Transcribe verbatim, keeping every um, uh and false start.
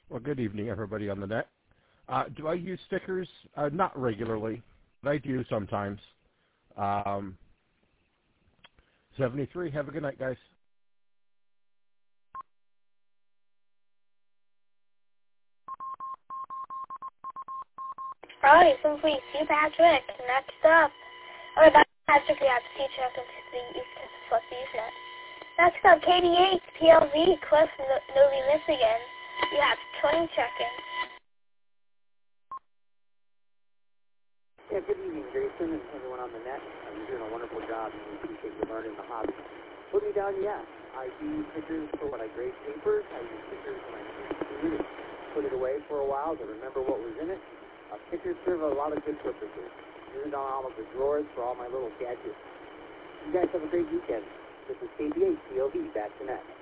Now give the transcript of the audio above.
Well, good evening, everybody on the net. Uh, do I use stickers? Uh, not regularly, but I do sometimes. Um, seventy-three, have a good night, guys. Alright, so please see Patrick. Next up. Oh, that's Patrick, we have to teach up into the East Coast Usenet. Next up, K D H, P L V, Cliff, Novi, Michigan. You have twenty check-ins. Yeah, good evening, Jason, and everyone on the net. Uh, you're doing a wonderful job, and we appreciate you learning the hobby. Put me down, yeah. I use stickers for when I grade papers. I use stickers when I use food and put it away for a while to remember what was in it. Uh, stickers serve a lot of good purposes. Use it on all of the drawers for all my little gadgets. You guys have a great weekend. This is K B H P O V, back to net.